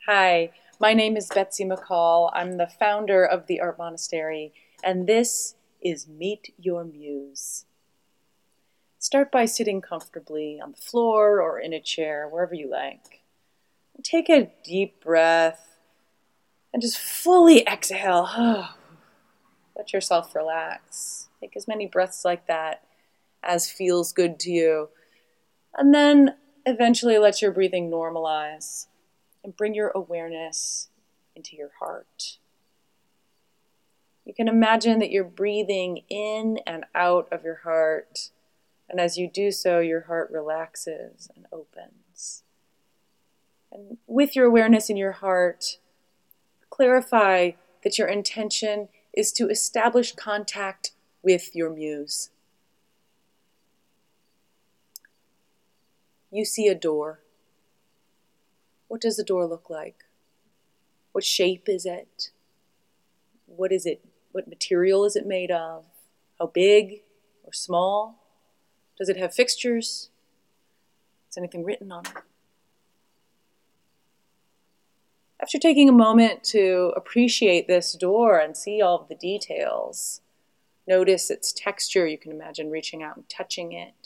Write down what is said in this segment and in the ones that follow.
Hi, my name is Betsy McCall. I'm the founder of the Art Monastery, and this is Meet Your Muse. Start by sitting comfortably on the floor or in a chair, wherever you like. Take a deep breath and just fully exhale. Let yourself relax. Take as many breaths like that as feels good to you. And then eventually let your breathing normalize and bring your awareness into your heart. You can imagine that you're breathing in and out of your heart, and as you do so, your heart relaxes and opens. And with your awareness in your heart, clarify that your intention is to establish contact with your muse. You see a door. What does the door look like? What shape is it? What is it? What material is it made of? How big or small? Does it have fixtures? Is anything written on it? After taking a moment to appreciate this door and see all of the details, notice its texture. You can imagine reaching out and touching it.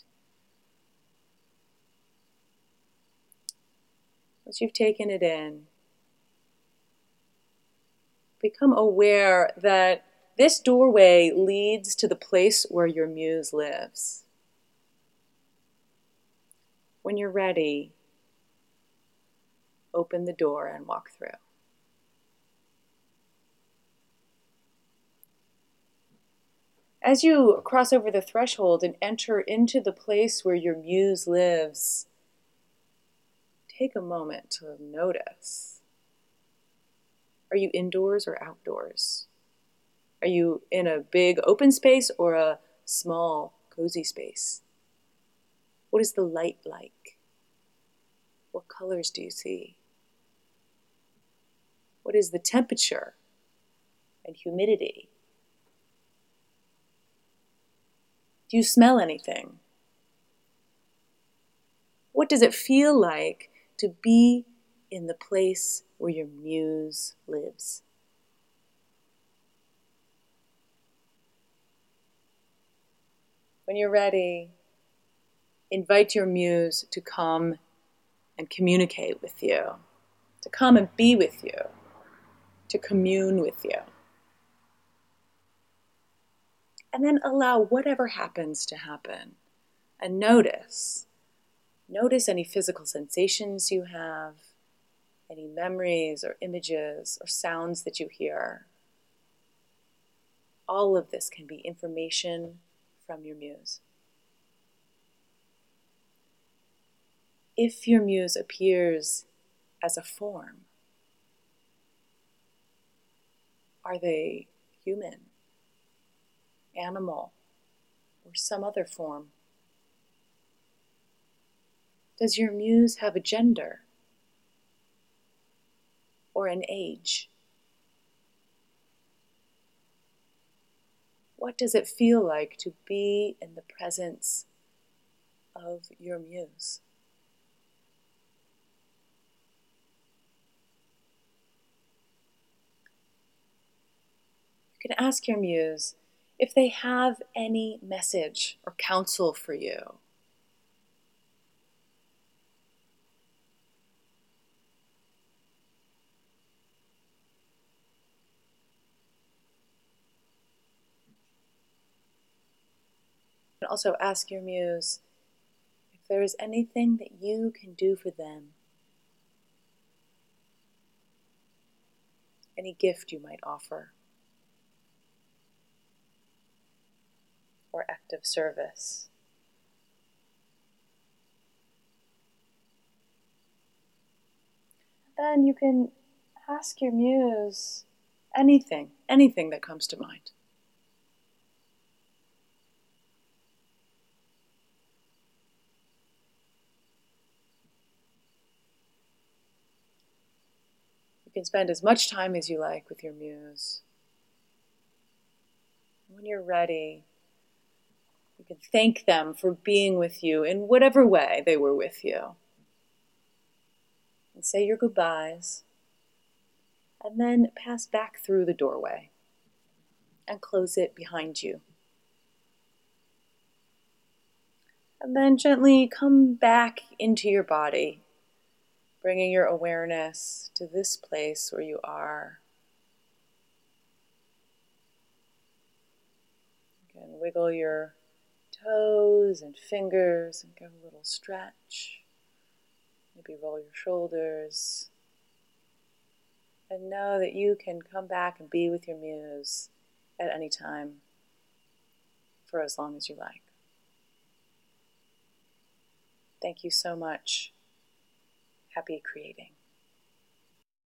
Once you've taken it in, become aware that this doorway leads to the place where your muse lives. When you're ready, open the door and walk through. As you cross over the threshold and enter into the place where your muse lives, take a moment to notice. Are you indoors or outdoors? Are you in a big open space or a small, cozy space? What is the light like? What colors do you see? What is the temperature and humidity? Do you smell anything? What does it feel like to be in the place where your muse lives? When you're ready, invite your muse to come and communicate with you, to come and be with you, to commune with you. And then allow whatever happens to happen. And notice any physical sensations you have, any memories or images or sounds that you hear. All of this can be information from your muse. If your muse appears as a form, are they human, animal, or some other form? Does your muse have a gender or an age? What does it feel like to be in the presence of your muse? You can ask your muse if they have any message or counsel for you. You can also ask your muse if there is anything that you can do for them, any gift you might offer, or act of service. Then you can ask your muse anything that comes to mind. You can spend as much time as you like with your muse. When you're ready, you can thank them for being with you in whatever way they were with you. And say your goodbyes. and then pass back through the doorway and close it behind you. And then gently come back into your body, bringing your awareness to this place where you are. You can wiggle your toes and fingers and give a little stretch. Maybe roll your shoulders. And know that you can come back and be with your muse at any time for as long as you like. Thank you so much. Happy creating.